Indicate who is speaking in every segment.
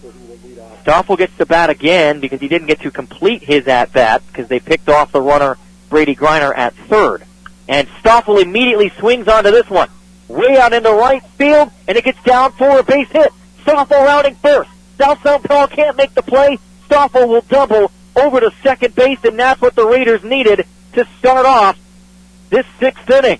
Speaker 1: Stoffel gets to bat again because he didn't get to complete his at-bat because they picked off the runner Brady Griner at third. And Stoffel immediately swings onto this one. Way out into right field, and it gets down for a base hit. Stoffel rounding first. South St. Paul can't make the play. Stoffel will double over to second base, and that's what the Raiders needed to start off this sixth inning.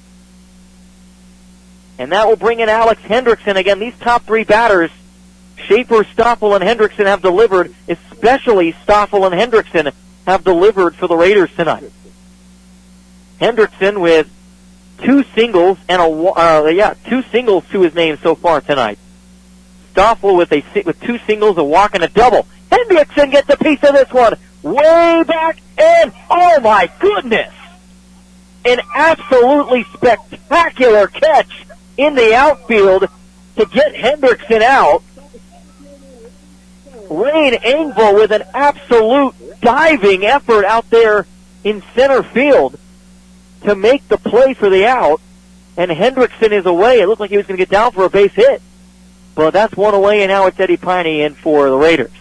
Speaker 1: And that will bring in Alex Hendrickson. Again, these top three batters, Schaefer, Stoffel, and Hendrickson have delivered. Especially Stoffel and Hendrickson have delivered for the Raiders tonight. Hendrickson with two singles and two singles to his name so far tonight. Stoffel with two singles, a walk, and a double. Hendrickson gets a piece of this one. Way back, and oh my goodness! An absolutely spectacular catch in the outfield to get Hendrickson out. Wayne Engvall with an absolute diving effort out there in center field to make the play for the out, and Hendrickson is away. It looked like he was going to get down for a base hit, but that's one away, and now it's Eddie Piney in for the Raiders.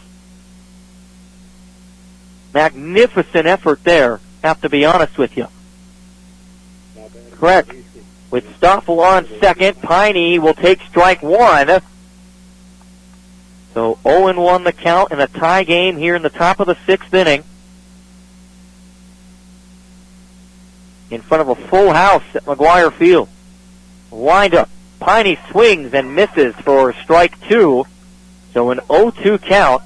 Speaker 1: Magnificent effort there, have to be honest with you. Correct. With Stoffel on second, Piney will take strike one. So 0-1 the count in a tie game here in the top of the sixth inning. In front of a full house at McGuire Field. Wind up. Piney swings and misses for strike two. So an 0-2 count.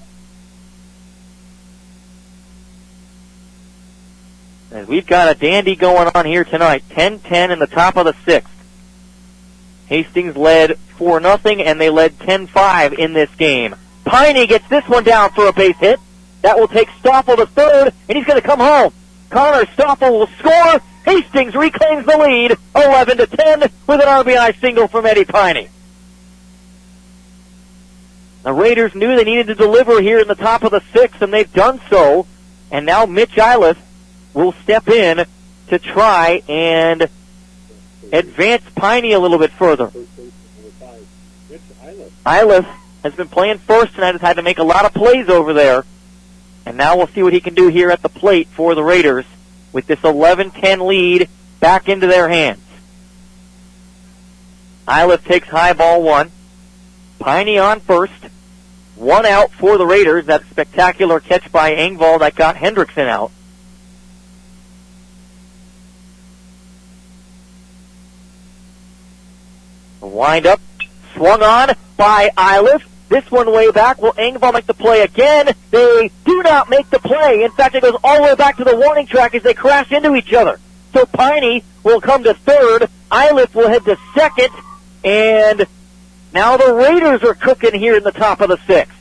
Speaker 1: And we've got a dandy going on here tonight. 10-10 in the top of the sixth. Hastings led 4-0, and they led 10-5 in this game. Piney gets this one down for a base hit. That will take Stoffel to third, and he's going to come home. Connor Stoffel will score. Hastings reclaims the lead, 11-10, with an RBI single from Eddie Piney. The Raiders knew they needed to deliver here in the top of the sixth, and they've done so. And now Mitch Iliff will step in to try and advance Piney a little bit further. Iliff has been playing first tonight, has had to make a lot of plays over there. And now we'll see what he can do here at the plate for the Raiders with this 11-10 lead back into their hands. Iliff takes high ball one. Piney on first. One out for the Raiders. That spectacular catch by Engvall that got Hendrickson out. The wind-up swung on by Iliff. This one way back. Will Engvall make the play again? They do not make the play. In fact, it goes all the way back to the warning track as they crash into each other. So Piney will come to third. Iliff will head to second. And now the Raiders are cooking here in the top of the sixth.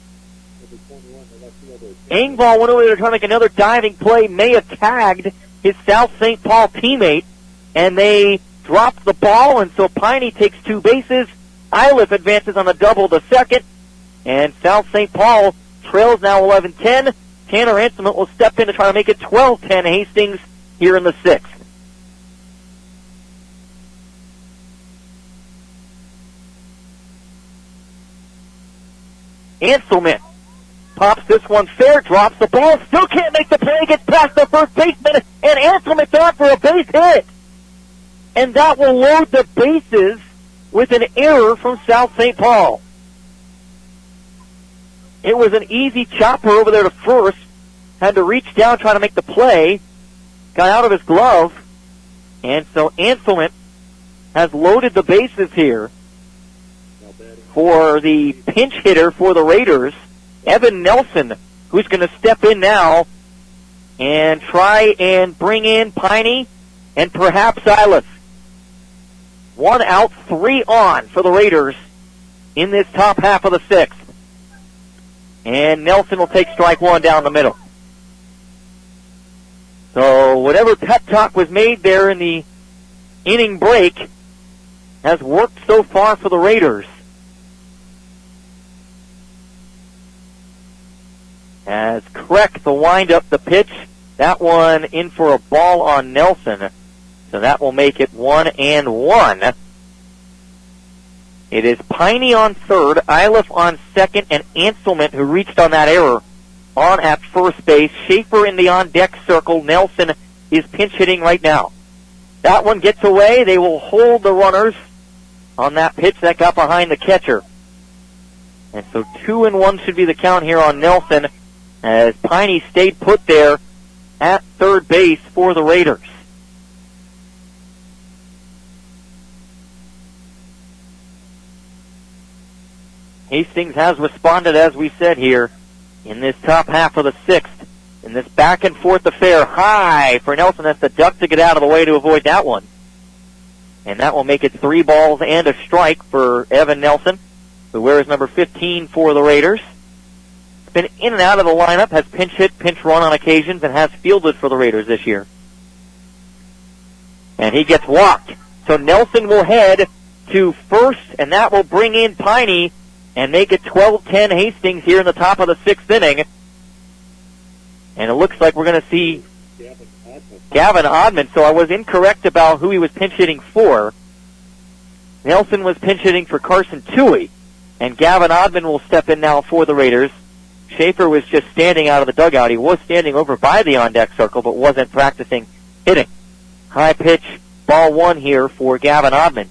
Speaker 1: Engvall went over there trying to make another diving play. May have tagged his South St. Paul teammate. And they dropped the ball, and so Piney takes two bases. Iliff advances on a double to second, and South St. Paul trails now 11-10. Tanner Hanselman will step in to try to make it 12-10 Hastings here in the sixth. Hanselman pops this one fair, drops the ball, still can't make the play, gets past the first baseman, and Hanselman's on for a base hit. And that will load the bases with an error from South St. Paul. It was an easy chopper over there to first. Had to reach down trying to make the play. Got out of his glove. And so Hanselman has loaded the bases here for the pinch hitter for the Raiders, Evan Nelson, who's going to step in now and try and bring in Piney and perhaps Iliff. 1 out, 3 on for the Raiders in this top half of the sixth. And Nelson will take strike one down the middle. So whatever pep talk was made there in the inning break has worked so far for the Raiders. As Kreck, the wind-up, the pitch, that one in for a ball on Nelson. So that will make it 1-1. It is Piney on third, Iliff on second, and Anselment, who reached on that error, on at first base. Schaefer in the on-deck circle. Nelson is pinch hitting right now. That one gets away. They will hold the runners on that pitch that got behind the catcher. And so 2-1 should be the count here on Nelson, as Piney stayed put there at third base for the Raiders. Hastings has responded, as we said here, in this top half of the sixth, in this back-and-forth affair. High for Nelson. That's the duck to get out of the way to avoid that one. And that will make it 3 balls and a strike for Evan Nelson, who wears number 15 for the Raiders. He's been in and out of the lineup, has pinch hit, pinch run on occasions, and has fielded for the Raiders this year. And he gets walked. So Nelson will head to first, and that will bring in Piney and make it 12-10 Hastings here in the top of the sixth inning. And it looks like we're going to see Gavin Oddman. So I was incorrect about who he was pinch hitting for. Nelson was pinch hitting for Carson Toohey, and Gavin Oddman will step in now for the Raiders. Schaefer was just standing out of the dugout. He was standing over by the on-deck circle, but wasn't practicing hitting. High pitch, ball one here for Gavin Oddman.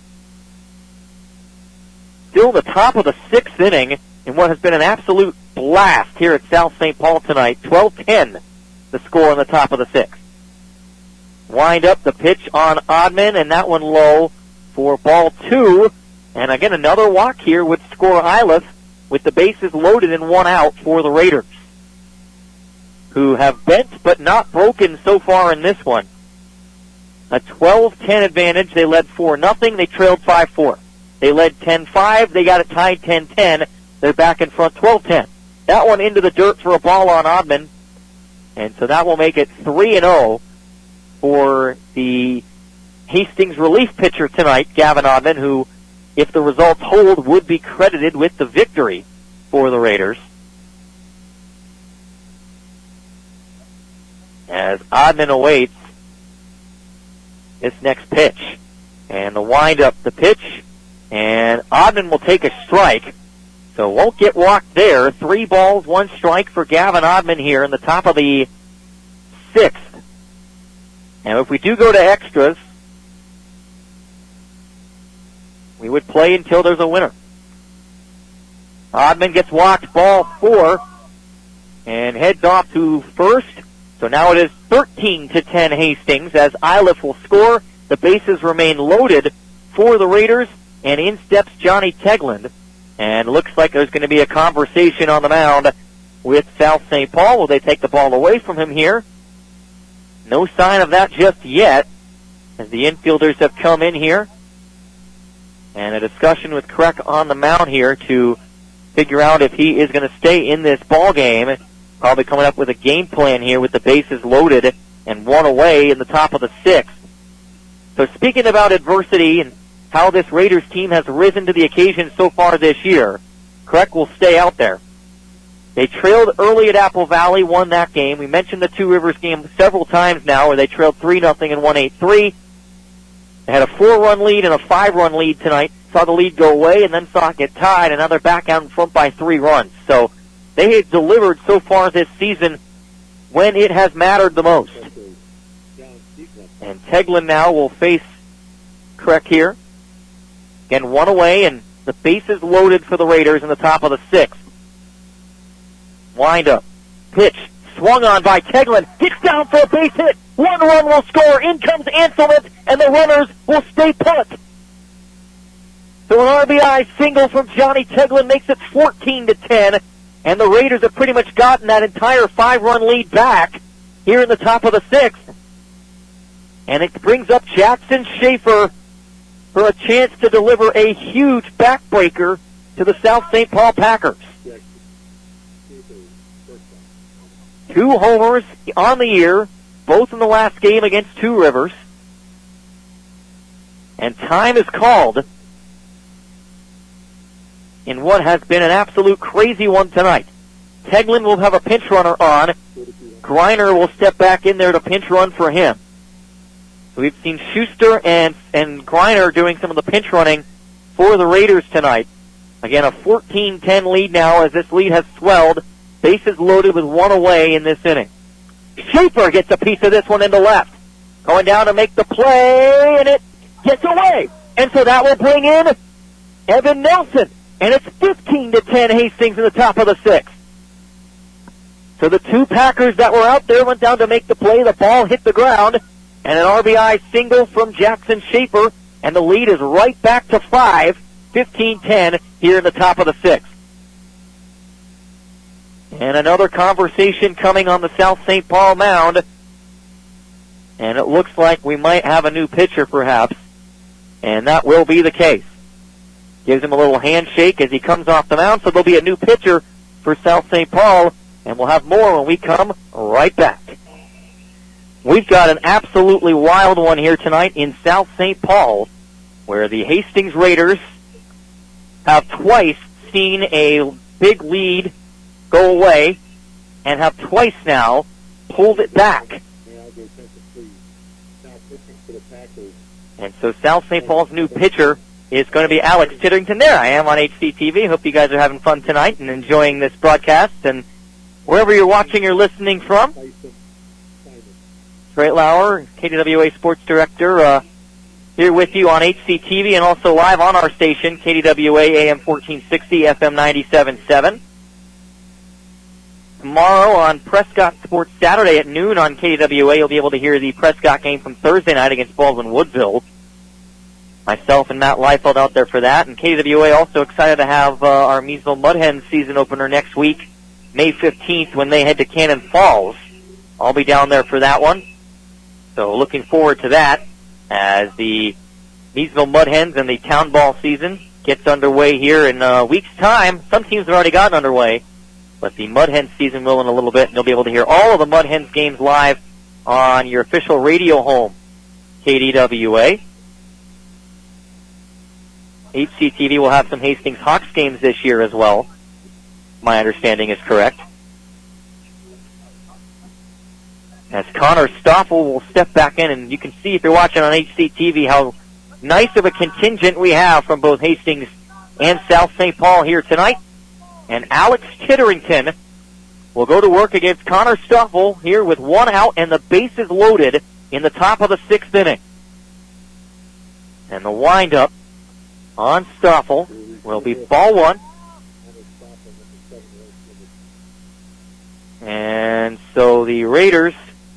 Speaker 1: Still the top of the sixth inning in what has been an absolute blast here at South St. Paul tonight. 12-10, the score on the top of the sixth. Wind up the pitch on Oddman, and that one low for ball two. And again, another walk here would score Iliff with the bases loaded and 1 out for the Raiders, who have bent but not broken so far in this one. A 12-10 advantage. They led 4-0. They trailed 5-4. They led 10-5. They got it tied 10-10. They're back in front 12-10. That one into the dirt for a ball on Oddman. And so that will make it 3-0 for the Hastings relief pitcher tonight, Gavin Oddman, who, if the results hold, would be credited with the victory for the Raiders. As Oddman awaits this next pitch. And the wind up the pitch. And Oddman will take a strike, so won't get walked there. 3 balls, 1 strike for Gavin Oddman here in the top of the sixth. And if we do go to extras, we would play until there's a winner. Oddman gets walked, ball 4, and heads off to first. So now it is 13-10 Hastings, as Iliff will score. The bases remain loaded for the Raiders. And in steps Johnny Tegland. And looks like there's going to be a conversation on the mound with South St. Paul. Will they take the ball away from him here? No sign of that just yet, as the infielders have come in here. And a discussion with Kreck on the mound here to figure out if he is going to stay in this ball game. Probably coming up with a game plan here with the bases loaded and 1 away in the top of the sixth. So speaking about adversity and how this Raiders team has risen to the occasion so far this year, Kreck will stay out there. They trailed early at Apple Valley, won that game. We mentioned the Two Rivers game several times now, where they trailed 3-0 and won 8-3. They had a 4-run lead and a 5-run lead tonight. Saw the lead go away and then saw it get tied, and now they're back out in front by 3 runs. So they have delivered so far this season when it has mattered the most. And Tegland now will face Kreck here. Again, 1 away, and the bases loaded for the Raiders in the top of the sixth. Wind up. Pitch. Swung on by Tegland. Gets down for a base hit. 1 run will score. In comes Anselment, and the runners will stay put. So an RBI single from Johnny Tegland makes it 14-10, and the Raiders have pretty much gotten that entire 5-run lead back here in the top of the sixth. And it brings up Jackson Schaefer for a chance to deliver a huge backbreaker to the South St. Paul Packers. 2 homers on the year, both in the last game against Two Rivers. And time is called in what has been an absolute crazy one tonight. Tegland will have a pinch runner on. Greiner will step back in there to pinch run for him. So we've seen Schuster and Greiner doing some of the pinch running for the Raiders tonight. Again, a 14-10 lead now as this lead has swelled. Bases loaded with one away in this inning. Schaefer gets a piece of this one into left. Going down to make the play, and it gets away. And so that will bring in Evan Nelson. And it's 15-10 Hastings in the top of the sixth. So the two Packers that were out there went down to make the play. The ball hit the ground, and an RBI single from Jackson Schaefer, and the lead is right back to 5, 15-10 here in the top of the sixth. And another conversation coming on the South St. Paul mound, and it looks like we might have a new pitcher perhaps, and that will be the case. Gives him a little handshake as he comes off the mound, so there'll be a new pitcher for South St. Paul, and we'll have more when we come right back. We've got an absolutely wild one here tonight in South St. Paul, where the Hastings Raiders have twice seen a big lead go away and have twice now pulled it back. And so South St. Paul's new pitcher is going to be Alex Titterington. There I am on HCTV. Hope you guys are having fun tonight and enjoying this broadcast. And wherever you're watching or listening from, Trey Lauer, KDWA Sports Director, here with you on HCTV and also live on our station, KDWA AM 1460, FM 97.7. Tomorrow on Prescott Sports Saturday at noon on KDWA, you'll be able to hear the Prescott game from Thursday night against Baldwin Woodville. Myself and Matt Leifeld out there for that. And KDWA also excited to have our Measville Mudhens season opener next week, May 15th, when they head to Cannon Falls. I'll be down there for that one. So looking forward to that as the Measville Mudhens and the town ball season gets underway here in a week's time. Some teams have already gotten underway, but the Mudhens season will in a little bit, and you'll be able to hear all of the Mudhens games live on your official radio home, KDWA. HCTV will have some Hastings Hawks games this year as well. My understanding is correct. As Connor Stoffel will step back in, and you can see if you're watching on HCTV how nice of a contingent we have from both Hastings and South St. Paul here tonight. And Alex Titterington will go to work against Connor Stoffel here with one out and the bases loaded in the top of the sixth inning. And the windup on Stoffel will be ball one. And so the Raiders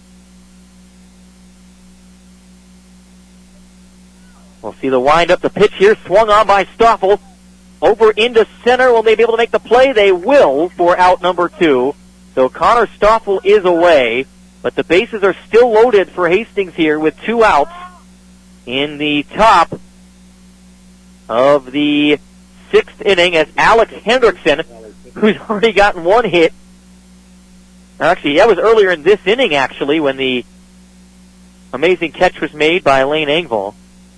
Speaker 1: will see the windup. The pitch here swung on by Stoffel. Over into center. Will they be able to make the play? They will for out number 2. So Connor Stoffel is away, but the bases are still loaded for Hastings here with 2 outs in the top of the 6th inning as Alex Hendrickson, who's already gotten 1 hit. Actually, that was earlier in this inning, actually, when the amazing catch was made by Lane Engvall.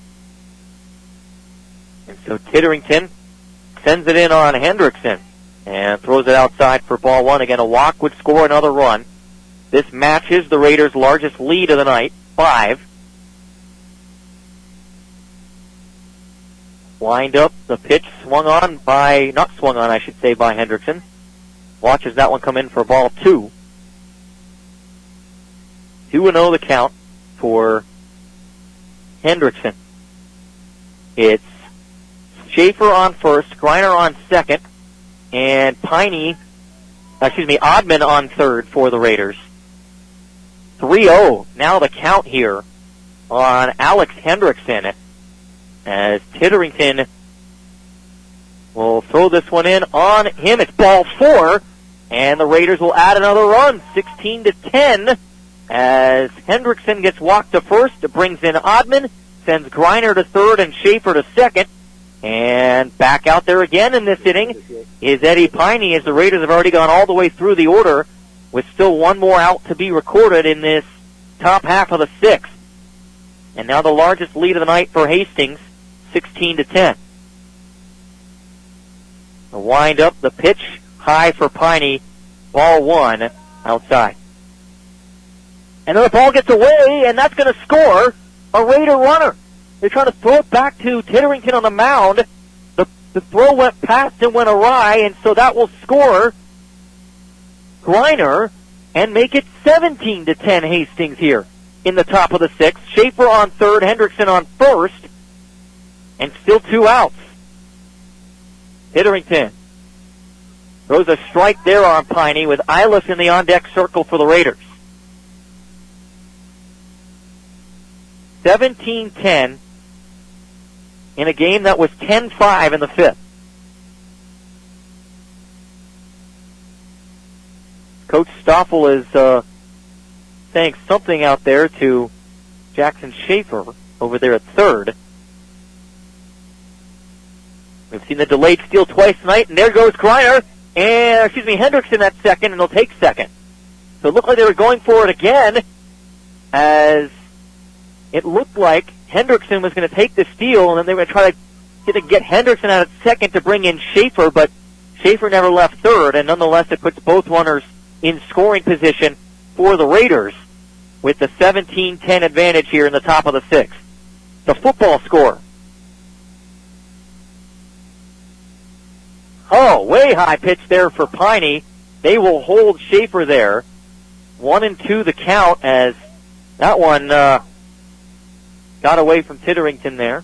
Speaker 1: And so Titterington sends it in on Hendrickson and throws it outside for ball 1. Again, a walk would score another run. This matches the Raiders' largest lead of the night, 5. Wind up, the pitch swung on by, not swung on, I should say, by Hendrickson. Watches that one come in for ball 2. 2-0 the count for Hendrickson. It's Schaefer on first, Greiner on second, and Oddman on third for the Raiders. 3-0. Now the count here on Alex Hendrickson as Titterington will throw this one in on him. It's ball 4, and the Raiders will add another run, 16-10, as Hendrickson gets walked to first. It brings in Oddman, sends Greiner to third and Schaefer to second. And back out there again in this inning is Eddie Piney, as the Raiders have already gone all the way through the order with still one more out to be recorded in this top half of the 6th. And now the largest lead of the night for Hastings, 16-10. The wind up, the pitch high for Piney, ball 1 outside. And then the ball gets away, and that's going to score a Raider runner. They're trying to throw it back to Titterington on the mound, The throw went past and went awry, and so that will score Griner and make it 17-10 Hastings here in the top of the sixth. Schaefer on third, Hendrickson on first, and still 2 outs. Titterington throws a strike there on Piney with Eilers in the on-deck circle for the Raiders. 17-10 in a game that was 10-5 in the fifth. Coach Stoffel is saying something out there to Jackson Schaefer over there at third. We've seen the delayed steal twice tonight, and there goes Griner, and, Hendrickson at second, and they'll take second. So it looked like they were going for it again, as it looked like Hendrickson was going to take the steal, and then they were going to try to get Hendrickson out at second to bring in Schaefer, but Schaefer never left third, and nonetheless it puts both runners in scoring position for the Raiders with the 17-10 advantage here in the top of the sixth. The football score. Oh, way high pitch there for Piney. They will hold Schaefer there. 1-2 the count, as that one got away from Titterington there.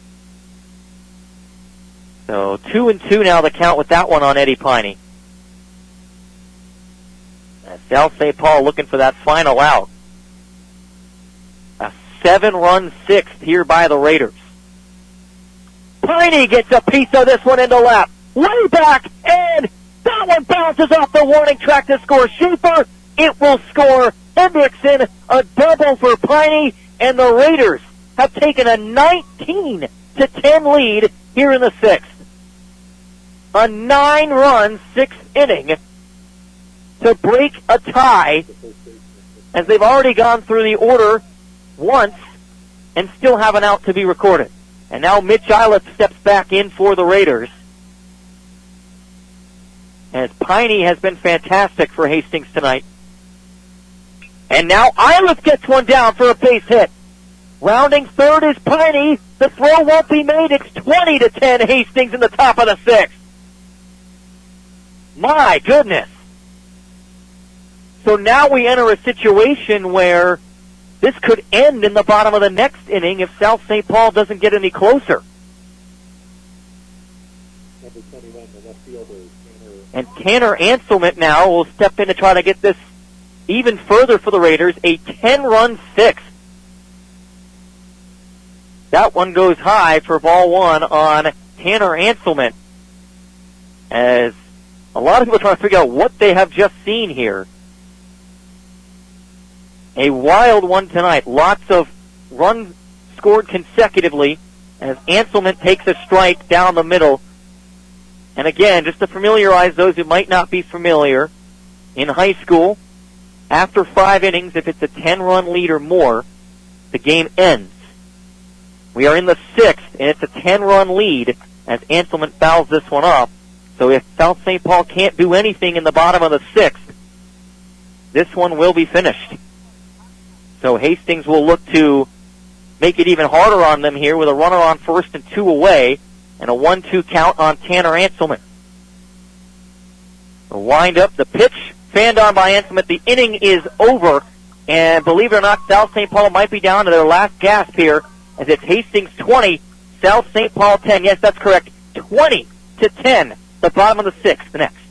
Speaker 1: So 2-2 now the count with that one on Eddie Piney. As South St. Paul looking for that final out. A 7-run sixth here by the Raiders. Piney gets a piece of this one into left. Way back, and that one bounces off the warning track to score Schaefer. It will score Hendrickson, a double for Piney, and the Raiders have taken a 19-10 lead here in the sixth. A 9-run sixth inning to break a tie, as they've already gone through the order once and still have an out to be recorded. And now Mitch Eilers steps back in for the Raiders, as Piney has been fantastic for Hastings tonight. And now Eilers gets one down for a base hit. Rounding third is Piney. The throw won't be made. It's 20-10 Hastings in the top of the sixth. My goodness. So now we enter a situation where this could end in the bottom of the next inning if South St. Paul doesn't get any closer.
Speaker 2: Number 21, the left fielder,
Speaker 1: and Tanner Anselment now will step in to try to get this even further for the Raiders. A 10-run sixth. That one goes high for ball one on Tanner Anselment, as a lot of people are trying to figure out what they have just seen here. A wild one tonight. Lots of runs scored consecutively as Anselment takes a strike down the middle. And again, just to familiarize those who might not be familiar, in high school, after 5 innings, if it's a 10-run lead or more, the game ends. We are in the sixth, and it's a 10-run lead as Anselment fouls this one off. So if South St. Paul can't do anything in the bottom of the sixth, this one will be finished. So Hastings will look to make it even harder on them here with a runner on first and 2 away, and a 1-2 count on Tanner Anselment. The wind up, the pitch, fanned on by Anselment. The inning is over, and believe it or not, South St. Paul might be down to their last gasp here, as it's Hastings 20, South St. Paul 10. Yes, that's correct. 20-10, the bottom of the sixth. The next.